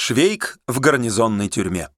Швейк в гарнизонной тюрьме.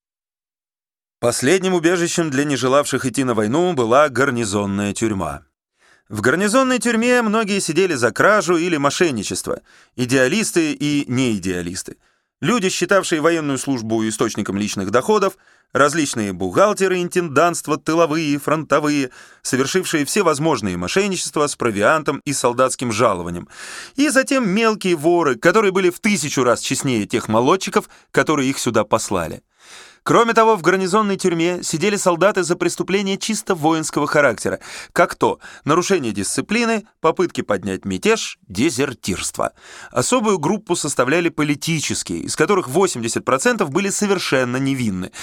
Последним убежищем для не желавших идти на войну была гарнизонная тюрьма. В гарнизонной тюрьме многие сидели за кражу или мошенничество, идеалисты и неидеалисты. Люди, считавшие военную службу источником личных доходов, различные бухгалтеры, интендантства, тыловые, фронтовые, совершившие все возможные мошенничества с провиантом и солдатским жалованием, и затем мелкие воры, которые были в 1000 раз честнее тех молодчиков, которые их сюда послали. Кроме того, в гарнизонной тюрьме сидели солдаты за преступления чисто воинского характера, как то нарушение дисциплины, попытки поднять мятеж, дезертирство. Особую группу составляли политические, из которых 80% были совершенно невинны,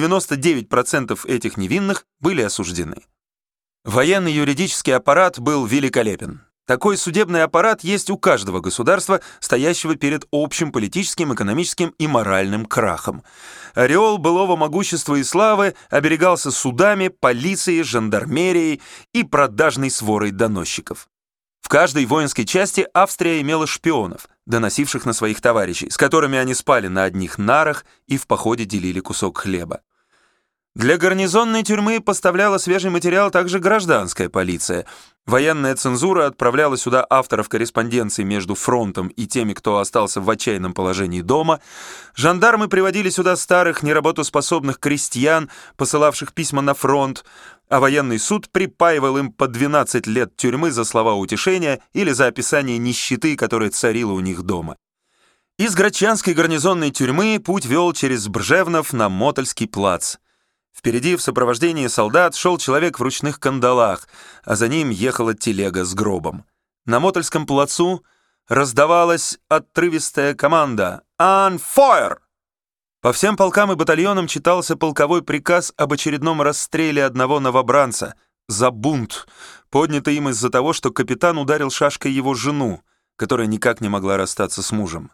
99% этих невинных были осуждены. Военный юридический аппарат был великолепен. Такой судебный аппарат есть у каждого государства, стоящего перед общим политическим, экономическим и моральным крахом. Ореол былого могущества и славы оберегался судами, полицией, жандармерией и продажной сворой доносчиков. В каждой воинской части Австрия имела шпионов, доносивших на своих товарищей, с которыми они спали на одних нарах и в походе делили кусок хлеба. Для гарнизонной тюрьмы поставляла свежий материал также гражданская полиция. Военная цензура отправляла сюда авторов корреспонденции между фронтом и теми, кто остался в отчаянном положении дома. Жандармы приводили сюда старых неработоспособных крестьян, посылавших письма на фронт, а военный суд припаивал им по 12 лет тюрьмы за слова утешения или за описание нищеты, которая царила у них дома. Из Грачанской гарнизонной тюрьмы путь вел через Бржевнов на Мотольский плац. Впереди в сопровождении солдат шел человек в ручных кандалах, а за ним ехала телега с гробом. На Мотольском плацу раздавалась отрывистая команда «On fire!». По всем полкам и батальонам читался полковой приказ об очередном расстреле одного новобранца за бунт, поднятый им из-за того, что капитан ударил шашкой его жену, которая никак не могла расстаться с мужем.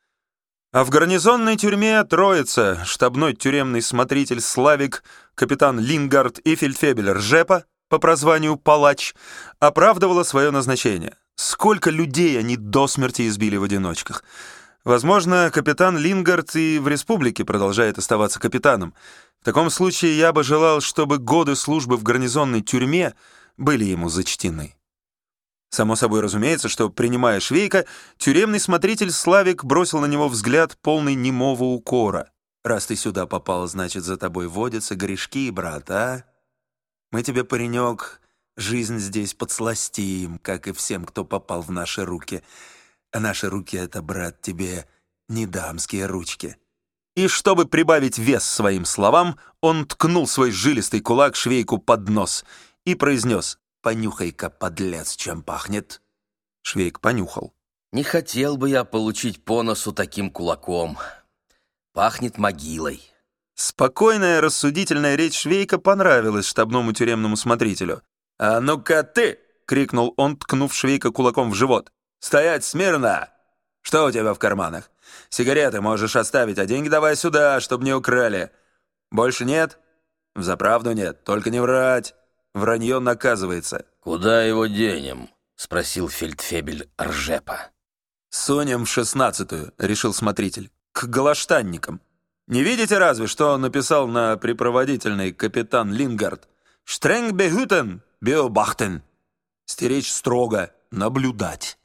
А в гарнизонной тюрьме троица, штабной тюремный смотритель Славик, капитан Лингард и фельдфебель Ржепа, по прозванию Палач, оправдывала свое назначение. Сколько людей они до смерти избили в одиночках. Возможно, капитан Лингард и в республике продолжает оставаться капитаном. В таком случае я бы желал, чтобы годы службы в гарнизонной тюрьме были ему зачтены. Само собой разумеется, что, принимая Швейка, тюремный смотритель Славик бросил на него взгляд, полный немого укора. «Раз ты сюда попал, значит, за тобой водятся грешки, брат, а? Мы тебе, паренек, жизнь здесь подсластим, как и всем, кто попал в наши руки. А наши руки — это, брат, тебе не дамские ручки». И чтобы прибавить вес своим словам, он ткнул свой жилистый кулак Швейку под нос и произнес: «Понюхай-ка, подлец, чем пахнет». Швейк понюхал. «Не хотел бы я получить по носу таким кулаком. Пахнет могилой». Спокойная, рассудительная речь Швейка понравилась штабному тюремному смотрителю. «А ну-ка ты!» — крикнул он, ткнув Швейка кулаком в живот. «Стоять смирно! Что у тебя в карманах? Сигареты можешь оставить, а деньги давай сюда, чтобы не украли. Больше нет? Взаправду нет, только не врать. Вранье наказывается». «Куда его денем?» — спросил фельдфебель Ржепа. «Сунем в 16-ю», — решил смотритель, — «к галаштанникам. Не видите разве, что он написал на припроводительный капитан Лингард? «Штренг бегютен, биобахтен». Стеречь строго, наблюдать.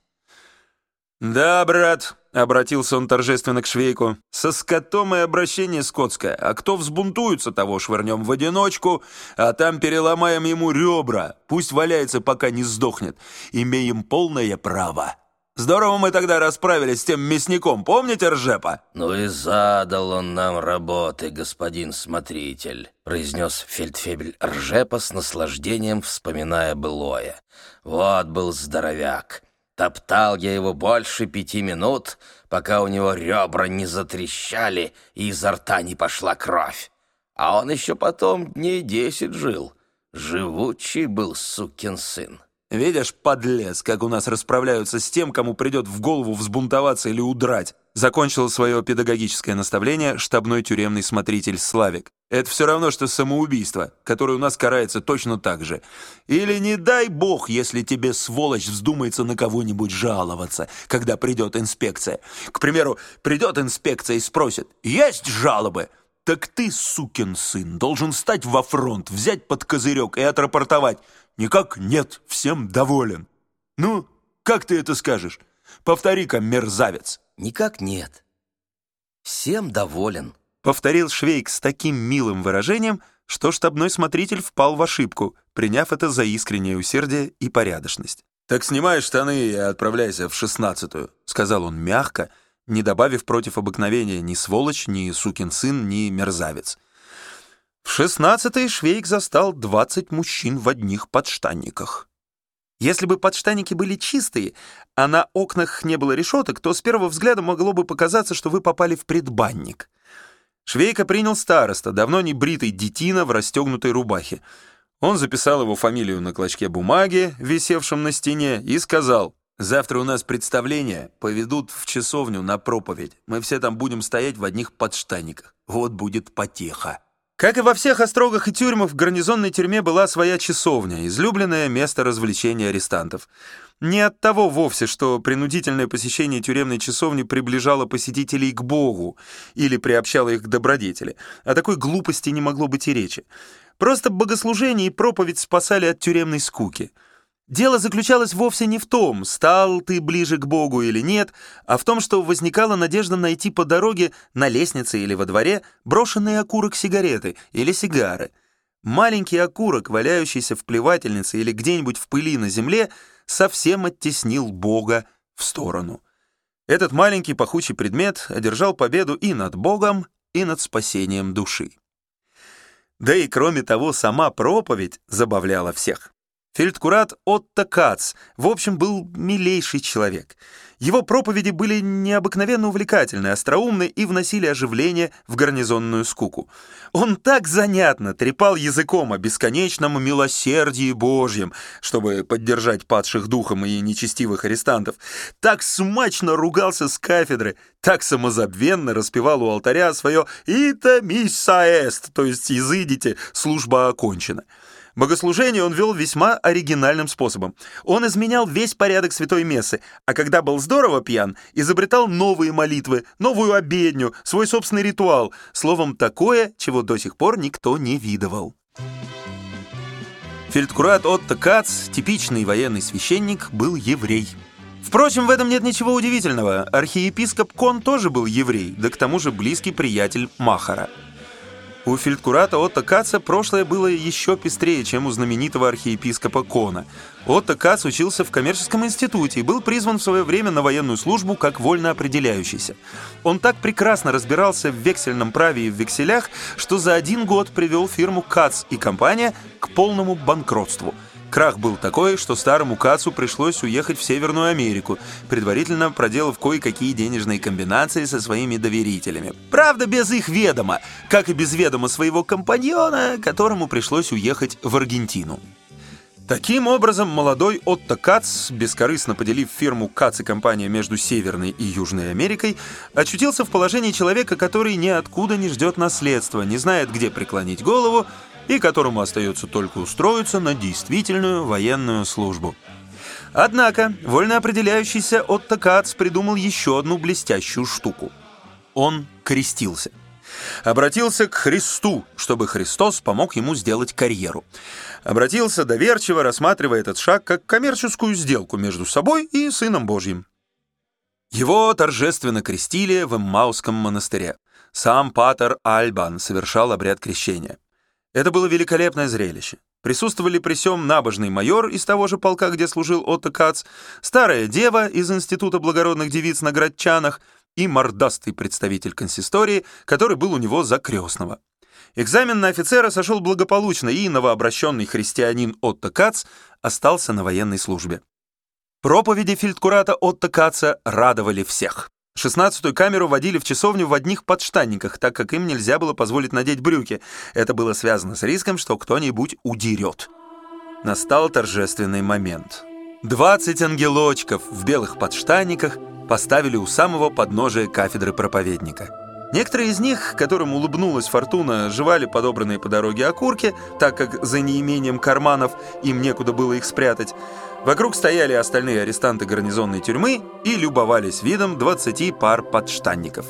«Да, брат», — обратился он торжественно к Швейку, — «со скотом и обращение скотское, а кто взбунтуется, того швырнем в одиночку, а там переломаем ему ребра, пусть валяется, пока не сдохнет. Имеем полное право». Здорово мы тогда расправились с тем мясником, помните, Ржепа? «Ну и задал он нам работы, господин смотритель», — произнес фельдфебель Ржепа с наслаждением, вспоминая былое. «Вот был здоровяк. Топтал я его больше 5 минут, пока у него ребра не затрещали и изо рта не пошла кровь. А он еще потом дней 10 жил. Живучий был сукин сын». «Видишь, подлец, как у нас расправляются с тем, кому придет в голову взбунтоваться или удрать», закончил свое педагогическое наставление штабной тюремный смотритель Славик. «Это все равно, что самоубийство, которое у нас карается точно так же. Или не дай бог, если тебе, сволочь, вздумается на кого-нибудь жаловаться, когда придет инспекция. К примеру, придет инспекция и спросит: есть жалобы? Так ты, сукин сын, должен стать во фронт, взять под козырек и отрапортовать: никак нет, всем доволен. Ну, как ты это скажешь? Повтори-ка, мерзавец». «Никак нет. Всем доволен», — повторил Швейк с таким милым выражением, что штабной смотритель впал в ошибку, приняв это за искреннее усердие и порядочность. «Так снимай штаны и отправляйся в 16-ю», — сказал он мягко, не добавив против обыкновения ни сволочь, ни сукин сын, ни мерзавец. В 16-й Швейк застал 20 мужчин в одних подштанниках. Если бы подштанники были чистые, а на окнах не было решеток, то с первого взгляда могло бы показаться, что вы попали в предбанник. Швейка принял староста, давно не бритый детина в расстегнутой рубахе. Он записал его фамилию на клочке бумаги, висевшем на стене, и сказал: «Завтра у нас представление, поведут в часовню на проповедь. Мы все там будем стоять в одних подштанниках. Вот будет потеха». Как и во всех острогах и тюрьмах, в гарнизонной тюрьме была своя часовня, излюбленное место развлечения арестантов. Не от того вовсе, что принудительное посещение тюремной часовни приближало посетителей к Богу или приобщало их к добродетели. О такой глупости не могло быть и речи. Просто богослужение и проповедь спасали от тюремной скуки. Дело заключалось вовсе не в том, стал ты ближе к Богу или нет, а в том, что возникала надежда найти по дороге, на лестнице или во дворе, брошенный окурок сигареты или сигары. Маленький окурок, валяющийся в плевательнице или где-нибудь в пыли на земле, совсем оттеснил Бога в сторону. Этот маленький пахучий предмет одержал победу и над Богом, и над спасением души. Да и кроме того, сама проповедь забавляла всех. Фельдкурат Отто Кац, в общем, был милейший человек. Его проповеди были необыкновенно увлекательны, остроумны и вносили оживление в гарнизонную скуку. Он так занятно трепал языком о бесконечном милосердии Божьем, чтобы поддержать падших духом и нечестивых арестантов, так смачно ругался с кафедры, так самозабвенно распевал у алтаря свое «Ита мисса эст», то есть «Изыдите, служба окончена». Богослужение он вел весьма оригинальным способом. Он изменял весь порядок святой мессы, а когда был здорово пьян, изобретал новые молитвы, новую обедню, свой собственный ритуал. Словом, такое, чего до сих пор никто не видывал. Фельдкурат Отто Кац, типичный военный священник, был еврей. Впрочем, в этом нет ничего удивительного. Архиепископ Кон тоже был еврей, да к тому же близкий приятель Махара. У фельдкурата Отто Каца прошлое было еще пестрее, чем у знаменитого архиепископа Кона. Отто Кац учился в коммерческом институте и был призван в свое время на военную службу как вольно определяющийся. Он так прекрасно разбирался в вексельном праве и в векселях, что за 1 год привел фирму «Кац и компания» к полному банкротству. Крах был такой, что старому Кацу пришлось уехать в Северную Америку, предварительно проделав кое-какие денежные комбинации со своими доверителями. Правда, без их ведома, как и без ведома своего компаньона, которому пришлось уехать в Аргентину. Таким образом, молодой Отто Кац, бескорыстно поделив фирму «Кац и компания» между Северной и Южной Америкой, очутился в положении человека, который ниоткуда не ждет наследства, не знает, где преклонить голову, и которому остается только устроиться на действительную военную службу. Однако вольно определяющийся Отто Кац придумал еще одну блестящую штуку. Он крестился. Обратился к Христу, чтобы Христос помог ему сделать карьеру. Обратился доверчиво, рассматривая этот шаг как коммерческую сделку между собой и Сыном Божьим. Его торжественно крестили в Эммаусском монастыре. Сам патер Альбан совершал обряд крещения. Это было великолепное зрелище. Присутствовали при сём набожный майор из того же полка, где служил Отто Кац, старая дева из Института благородных девиц на Градчанах и мордастый представитель консистории, который был у него за крестного. Экзамен на офицера сошел благополучно, и новообращенный христианин Отто Кац остался на военной службе. Проповеди фельдкурата Отто Каца радовали всех. 16-ю камеру водили в часовню в одних подштанниках, так как им нельзя было позволить надеть брюки. Это было связано с риском, что кто-нибудь удерет. Настал торжественный момент. 20 ангелочков в белых подштанниках поставили у самого подножия кафедры проповедника. Некоторые из них, которым улыбнулась фортуна, жевали подобранные по дороге окурки, так как за неимением карманов им некуда было их спрятать. Вокруг стояли остальные арестанты гарнизонной тюрьмы и любовались видом 20 пар подштанников.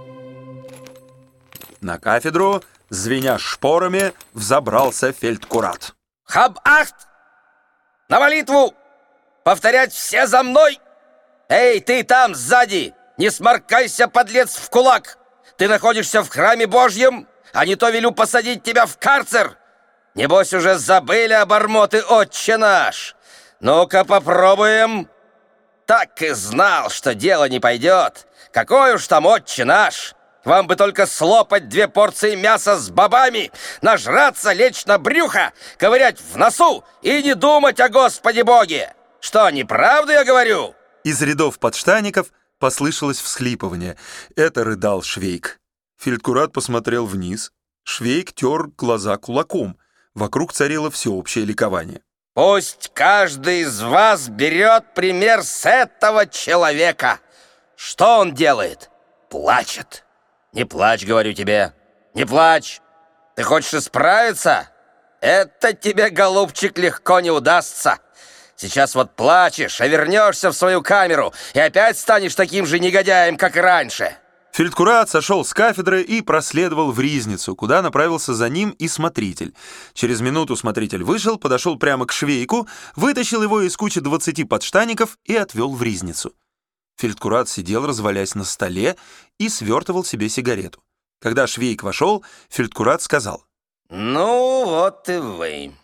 На кафедру, звеня шпорами, взобрался фельдкурат. Хаб-ахт! На молитву! Повторять все за мной! Эй, ты там сзади! Не сморкайся, подлец, в кулак! Ты находишься в храме Божьем, а не то велю посадить тебя в карцер! Небось, уже забыли обормоты, отче наш! Ну-ка попробуем! Так и знал, что дело не пойдет! Какой уж там отче наш! Вам бы только слопать 2 порции мяса с бобами, нажраться, лечь на брюхо, ковырять в носу и не думать о Господе Боге! Что, неправду я говорю?» Из рядов подштанников послышалось всхлипывание. Это рыдал Швейк. Фельдкурат посмотрел вниз. Швейк тер глаза кулаком. Вокруг царило всеобщее ликование. «Пусть каждый из вас берет пример с этого человека. Что он делает? Плачет. Не плачь, говорю тебе, не плачь. Ты хочешь исправиться? Это тебе, голубчик, легко не удастся. Сейчас вот плачешь, а вернешься в свою камеру и опять станешь таким же негодяем, как и раньше». Фельдкурат сошел с кафедры и проследовал в ризницу, куда направился за ним и смотритель. Через минуту смотритель вышел, подошел прямо к Швейку, вытащил его из кучи 20 подштанников и отвел в ризницу. Фельдкурат сидел, развалясь на столе, и свертывал себе сигарету. Когда Швейк вошел, фельдкурат сказал: «Ну, вот и вы.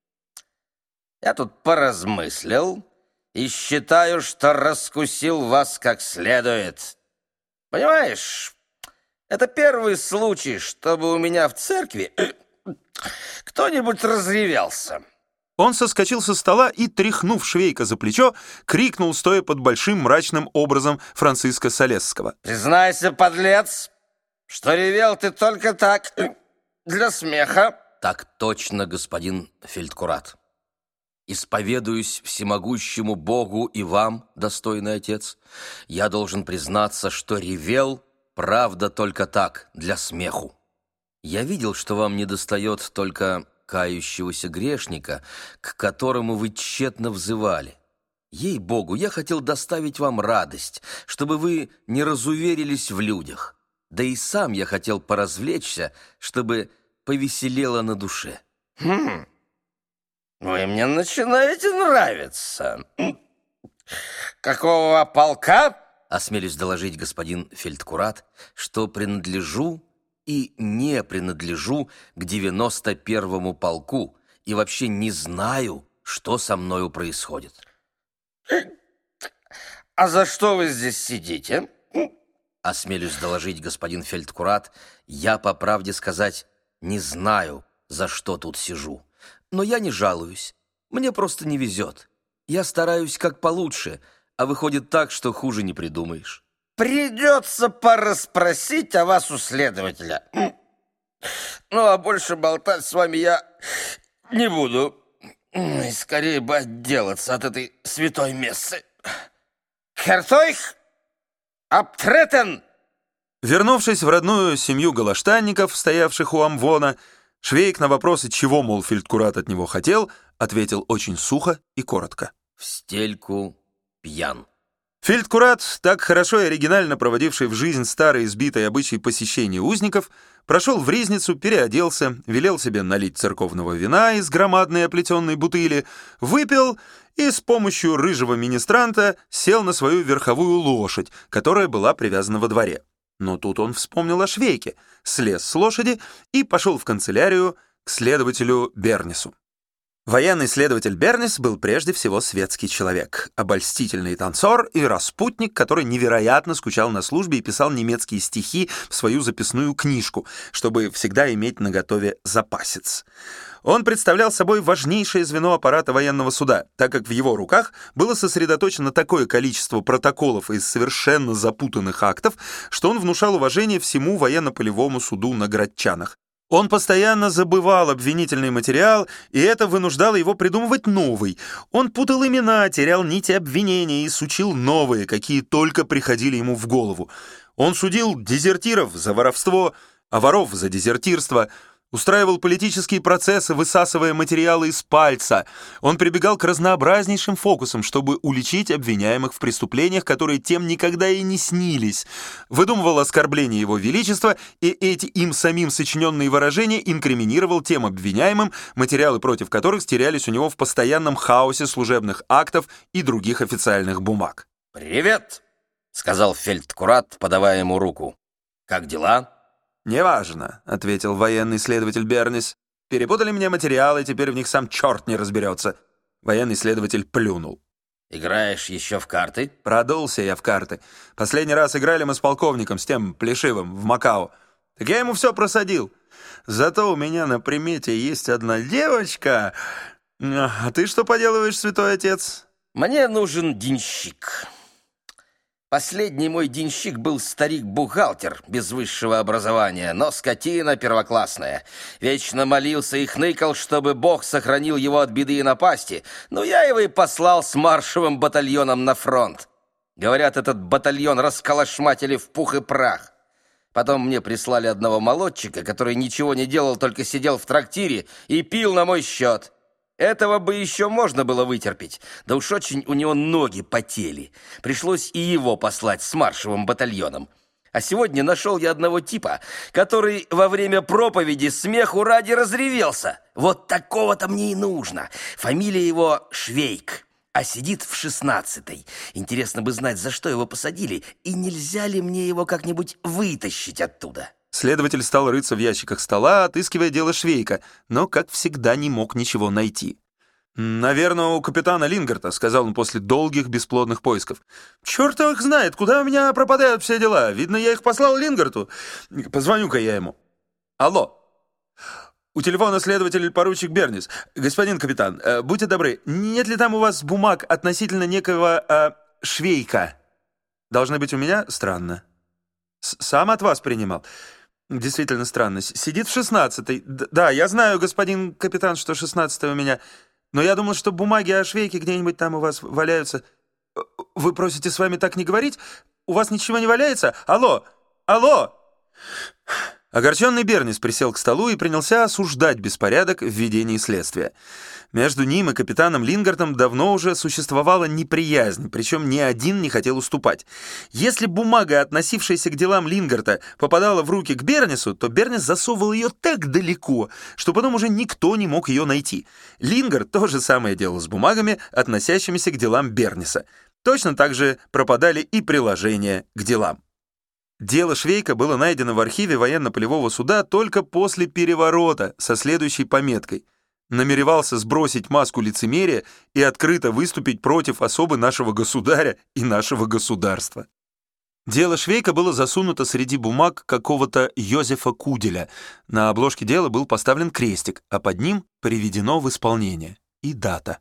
Я тут поразмыслил и считаю, что раскусил вас как следует. Понимаешь, это первый случай, чтобы у меня в церкви кто-нибудь разревелся». Он соскочил со стола и, тряхнув Швейка за плечо, крикнул, стоя под большим мрачным образом Франциска Солесского: «Признайся, подлец, что ревел ты только так, для смеха». «Так точно, господин фельдкурат. Исповедуюсь всемогущему Богу и вам, достойный отец, я должен признаться, что ревел, правда, только так, для смеху. Я видел, что вам недостает только кающегося грешника, к которому вы тщетно взывали. Ей-богу, я хотел доставить вам радость, чтобы вы не разуверились в людях. Да и сам я хотел поразвлечься, чтобы повеселело на душе». «Вы мне начинаете нравиться. Какого полка?» «Осмелюсь доложить, господин фельдкурат, что принадлежу и не принадлежу к 91-му полку и вообще не знаю, что со мною происходит». «А за что вы здесь сидите?» «Осмелюсь доложить, господин фельдкурат, я, по правде сказать, не знаю, за что тут сижу. Но я не жалуюсь. Мне просто не везет. Я стараюсь как получше, а выходит так, что хуже не придумаешь». «Придется порасспросить о вас у следователя. Ну, а больше болтать с вами я не буду. И скорее бы отделаться от этой святой мессы. Хертойх Абтретен!» Вернувшись в родную семью галаштанников, стоявших у Амвона, Швейк на вопросы, чего, мол, фельдкурат от него хотел, ответил очень сухо и коротко: «В стельку пьян». Фельдкурат, так хорошо и оригинально проводивший в жизнь старый избитый обычай посещения узников, прошел в ризницу, переоделся, велел себе налить церковного вина из громадной оплетенной бутыли, выпил и с помощью рыжего министранта сел на свою верховую лошадь, которая была привязана во дворе. Но тут он вспомнил о Швейке, слез с лошади и пошел в канцелярию к следователю Бернису. Военный следователь Бернис был прежде всего светский человек, обольстительный танцор и распутник, который невероятно скучал на службе и писал немецкие стихи в свою записную книжку, чтобы всегда иметь наготове запасец. Он представлял собой важнейшее звено аппарата военного суда, так как в его руках было сосредоточено такое количество протоколов из совершенно запутанных актов, что он внушал уважение всему военно-полевому суду на Градчанах. Он постоянно забывал обвинительный материал, и это вынуждало его придумывать новый. Он путал имена, терял нити обвинения и сучил новые, какие только приходили ему в голову. Он судил дезертиров за воровство, а воров за дезертирство, устраивал политические процессы, высасывая материалы из пальца. Он прибегал к разнообразнейшим фокусам, чтобы уличить обвиняемых в преступлениях, которые тем никогда и не снились. Выдумывал оскорбления его величества, и эти им самим сочиненные выражения инкриминировал тем обвиняемым, материалы против которых стерялись у него в постоянном хаосе служебных актов и других официальных бумаг. «Привет!» — сказал фельдкурат, подавая ему руку. «Как дела?» «Неважно», — ответил военный следователь Бернис. «Перепутали мне материалы, теперь в них сам черт не разберется». Военный следователь плюнул. «Играешь еще в карты?» Продулся я в карты. Последний раз играли мы с полковником, с тем Плешивым, в Макао. Так я ему все просадил. Зато у меня на примете есть одна девочка. А ты что поделываешь, святой отец? «Мне нужен денщик». Последний мой денщик был старик-бухгалтер без высшего образования, но скотина первоклассная. Вечно молился и хныкал, чтобы Бог сохранил его от беды и напасти. Но я его и послал с маршевым батальоном на фронт. Говорят, этот батальон расколошматили в пух и прах. Потом мне прислали одного молодчика, который ничего не делал, только сидел в трактире и пил на мой счет. Этого бы еще можно было вытерпеть, да уж очень у него ноги потели. Пришлось и его послать с маршевым батальоном. А сегодня нашел я одного типа, который во время проповеди смеху ради разревелся. Вот такого-то мне и нужно. Фамилия его Швейк, а сидит в 16-й. Интересно бы знать, за что его посадили, и нельзя ли мне его как-нибудь вытащить оттуда. Следователь стал рыться в ящиках стола, отыскивая дело Швейка, но, как всегда, не мог ничего найти. «Наверное, у капитана Лингарта», — сказал он после долгих бесплодных поисков. «Черт их знает, куда у меня пропадают все дела. Видно, я их послал Лингарту. Позвоню-ка я ему». «Алло». У телефона следователь поручик Бернис. «Господин капитан, будьте добры, нет ли там у вас бумаг относительно некого Швейка?» «Должны быть у меня? Странно». «Сам от вас принимал?» «Действительно странно. Сидит в 16-й. Да, я знаю, господин капитан, что 16-й у меня. Но я думал, что бумаги о Швейке где-нибудь там у вас валяются. Вы просите с вами так не говорить? У вас ничего не валяется? Алло! Алло!» Огорченный Бернис присел к столу и принялся осуждать беспорядок в ведении следствия. Между ним и капитаном Лингартом давно уже существовала неприязнь, причем ни один не хотел уступать. Если бумага, относившаяся к делам Лингарта, попадала в руки к Бернису, то Бернис засовывал ее так далеко, что потом уже никто не мог ее найти. Лингарт то же самое делал с бумагами, относящимися к делам Берниса. Точно так же пропадали и приложения к делам. Дело Швейка было найдено в архиве военно-полевого суда только после переворота со следующей пометкой: намеревался сбросить маску лицемерия и открыто выступить против особы нашего государя и нашего государства. Дело Швейка было засунуто среди бумаг какого-то Йозефа Куделя. На обложке дела был поставлен крестик, а под ним приведено в исполнение и дата.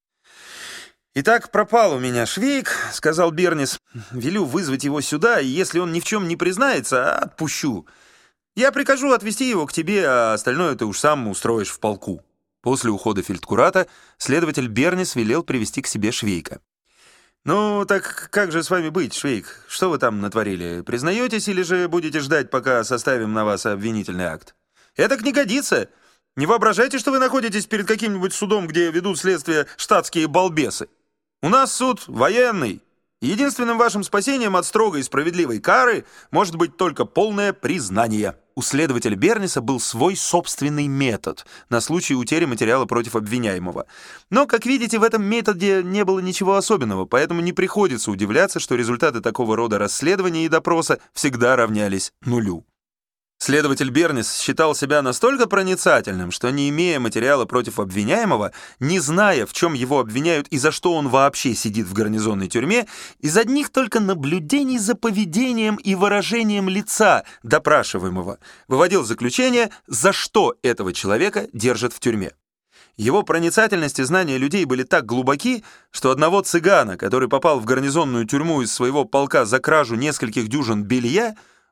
«Итак, пропал у меня Швейк», — сказал Бернис. «Велю вызвать его сюда, и если он ни в чем не признается, отпущу. Я прикажу отвезти его к тебе, а остальное ты уж сам устроишь в полку». После ухода фельдкурата следователь Бернис велел привести к себе Швейка. «Ну, так как же с вами быть, Швейк? Что вы там натворили? Признаетесь или же будете ждать, пока составим на вас обвинительный акт? Это не годится. Не воображайте, что вы находитесь перед каким-нибудь судом, где ведут следствие штатские балбесы. У нас суд военный. Единственным вашим спасением от строгой и справедливой кары может быть только полное признание». У следователя Берниса был свой собственный метод на случай утери материала против обвиняемого. Но, как видите, в этом методе не было ничего особенного, поэтому не приходится удивляться, что результаты такого рода расследования и допроса всегда равнялись нулю. Следователь Бернис считал себя настолько проницательным, что, не имея материала против обвиняемого, не зная, в чем его обвиняют и за что он вообще сидит в гарнизонной тюрьме, из одних только наблюдений за поведением и выражением лица допрашиваемого выводил заключение, за что этого человека держат в тюрьме. Его проницательность и знания людей были так глубоки, что одного цыгана, который попал в гарнизонную тюрьму из своего полка за кражу нескольких дюжин белья,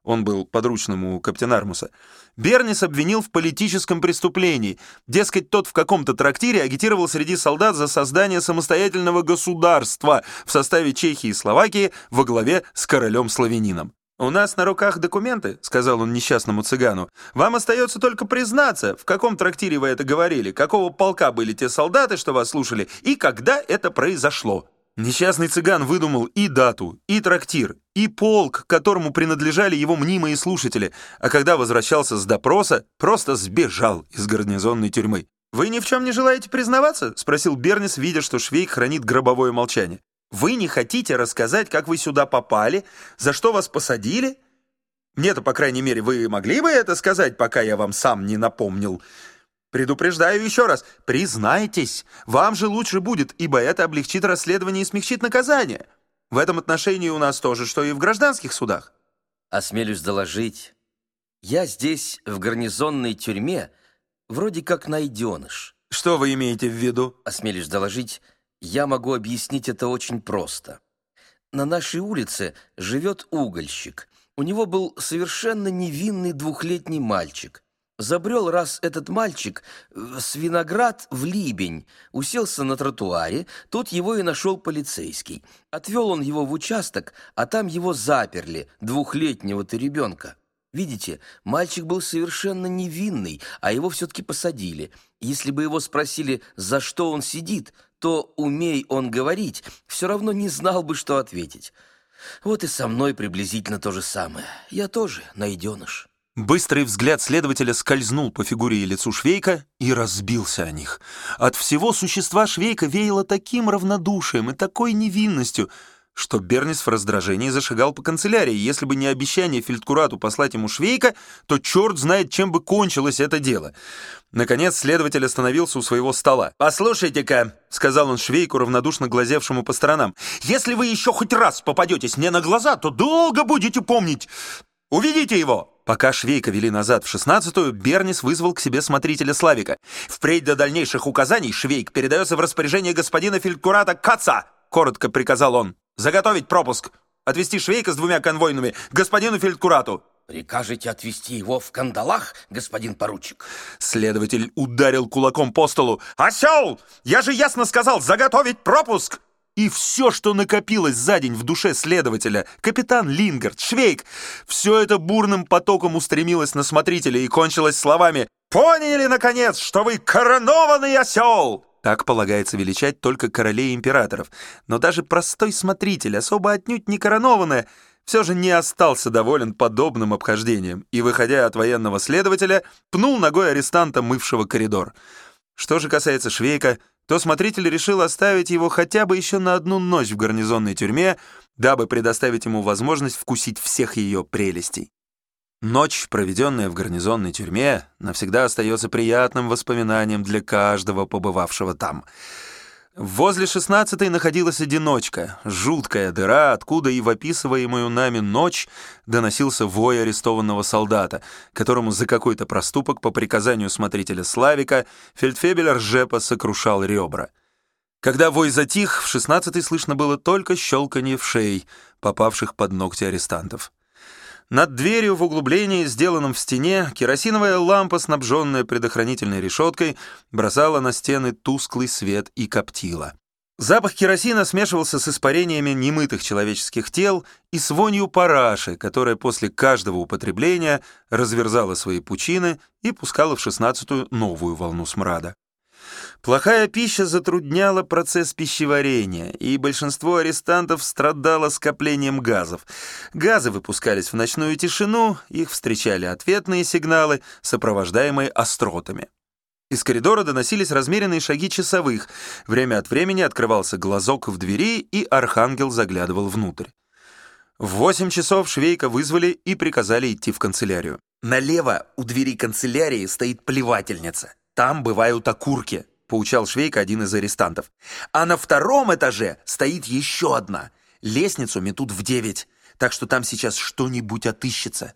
он был подручным у каптенармуса, Бернис обвинил в политическом преступлении. Дескать, тот в каком-то трактире агитировал среди солдат за создание самостоятельного государства в составе Чехии и Словакии во главе с королем-славянином. «У нас на руках документы», — сказал он несчастному цыгану. «Вам остается только признаться, в каком трактире вы это говорили, какого полка были те солдаты, что вас слушали, и когда это произошло». Несчастный цыган выдумал и дату, и трактир, и полк, которому принадлежали его мнимые слушатели, а когда возвращался с допроса, просто сбежал из гарнизонной тюрьмы. «Вы ни в чем не желаете признаваться?» — спросил Бернис, видя, что Швейк хранит гробовое молчание. «Вы не хотите рассказать, как вы сюда попали, за что вас посадили? Мне-то, по крайней мере, вы могли бы это сказать, пока я вам сам не напомнил?» «Предупреждаю еще раз, признайтесь, вам же лучше будет, ибо это облегчит расследование и смягчит наказание. В этом отношении у нас тоже, что и в гражданских судах». Осмелюсь доложить, я здесь, в гарнизонной тюрьме, вроде как найденыш. «Что вы имеете в виду?» Осмелюсь доложить, я могу объяснить это очень просто. На нашей улице живет угольщик. У него был совершенно невинный 2-летний мальчик. Забрел раз этот мальчик с виноград в Либень, уселся на тротуаре, тут его и нашел полицейский. Отвел он его в участок, а там его заперли, 2-летнего-то ребенка. Видите, мальчик был совершенно невинный, а его все-таки посадили. Если бы его спросили, за что он сидит, то, умей он говорить, все равно не знал бы, что ответить. Вот и со мной приблизительно то же самое. Я тоже найденыш. Быстрый взгляд следователя скользнул по фигуре и лицу Швейка и разбился о них. От всего существа Швейка веяло таким равнодушием и такой невинностью, что Бернис в раздражении зашагал по канцелярии. Если бы не обещание фельдкурату послать ему Швейка, то черт знает, чем бы кончилось это дело. Наконец следователь остановился у своего стола. «Послушайте-ка», — сказал он Швейку, равнодушно глазевшему по сторонам, «если вы еще хоть раз попадетесь мне на глаза, то долго будете помнить. Уведите его!» Пока Швейка вели назад в 16-ю, Бернис вызвал к себе смотрителя Славика. «Впредь до дальнейших указаний Швейк передается в распоряжение господина фельдкурата Каца», — коротко приказал он. «Заготовить пропуск. Отвезти Швейка с 2 конвойными к господину фельдкурату». «Прикажете отвезти его в кандалах, господин поручик?» Следователь ударил кулаком по столу. «Осел! Я же ясно сказал, заготовить пропуск!» И все, что накопилось за день в душе следователя, капитан Лингард, Швейк, все это бурным потоком устремилось на смотрителя и кончилось словами «Поняли, наконец, что вы коронованный осел!» Так полагается величать только королей и императоров. Но даже простой смотритель, особо отнюдь не коронованный, все же не остался доволен подобным обхождением и, выходя от военного следователя, пнул ногой арестанта, мывшего коридор. Что же касается Швейка, то смотритель решил оставить его хотя бы еще на 1 ночь в гарнизонной тюрьме, дабы предоставить ему возможность вкусить всех ее прелестей. Ночь, проведенная в гарнизонной тюрьме, навсегда остается приятным воспоминанием для каждого побывавшего там. Возле 16-й находилась одиночка, жуткая дыра, откуда и в описываемую нами ночь доносился вой арестованного солдата, которому за какой-то проступок по приказанию смотрителя Славика фельдфебель Ржепа сокрушал ребра. Когда вой затих, в 16-й слышно было только щелканье вшей, попавших под ногти арестантов. Над дверью в углублении, сделанном в стене, керосиновая лампа, снабженная предохранительной решеткой, бросала на стены тусклый свет и коптила. Запах керосина смешивался с испарениями немытых человеческих тел и с вонью параши, которая после каждого употребления разверзала свои пучины и пускала в 16-ю новую волну смрада. Плохая пища затрудняла процесс пищеварения, и большинство арестантов страдало скоплением газов. Газы выпускались в ночную тишину, их встречали ответные сигналы, сопровождаемые остротами. Из коридора доносились размеренные шаги часовых. Время от времени открывался глазок в двери, и архангел заглядывал внутрь. В 8 часов Швейка вызвали и приказали идти в канцелярию. «Налево у двери канцелярии стоит плевательница. Там бывают окурки», — поучал Швейка один из арестантов. «А на 2-м этаже стоит еще одна. Лестницу метут в 9, так что там сейчас что-нибудь отыщется».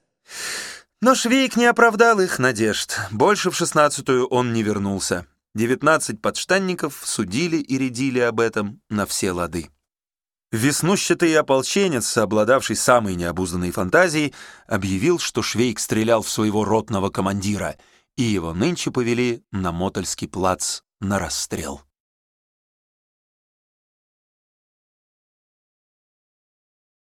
Но Швейк не оправдал их надежд. Больше в 16-ю он не вернулся. 19 подштанников судили и рядили об этом на все лады. Веснущатый ополченец, обладавший самой необузданной фантазией, объявил, что Швейк стрелял в своего ротного командира, и его нынче повели на Мотольский плац на расстрел.